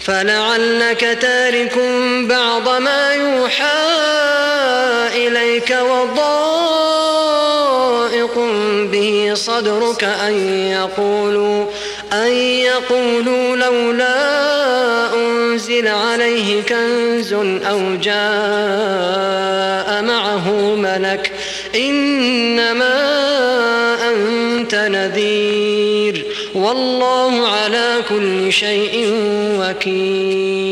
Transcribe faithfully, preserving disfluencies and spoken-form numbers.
فلعلك تارك بعض ما يوحى إليك وضائق به صدرك أن يقولوا, أن يقولوا لولا أنزل عليه كنز أو جاء معه ملك إنما أنت نذير والله على كل شيء وكيل.